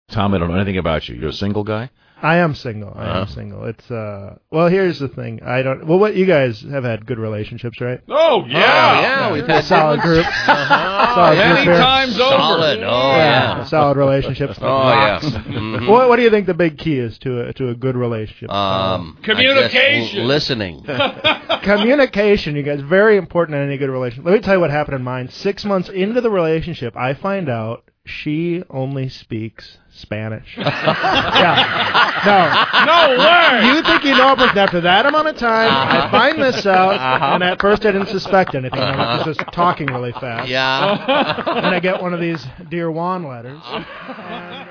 Tom, I don't know anything about you. You're a single guy? I am single. I am single. It's well, here's the thing. What you guys have had good relationships, right? Oh yeah, yeah. We've had solid group. Solid many group here. times over. Solid. Oh yeah. Solid relationships. Oh yeah. Mhm. What do you think the big key is to a good relationship? Communication. I guess listening. Communication, you guys, very important in any good relationship. Let me tell you what happened in mine. 6 months into the relationship, I find out she only speaks Spanish. No way. You think you know a person after that amount of time? I find this out, and at first I didn't suspect anything. I was just talking really fast. Yeah. And I get one of these Dear Juan letters. And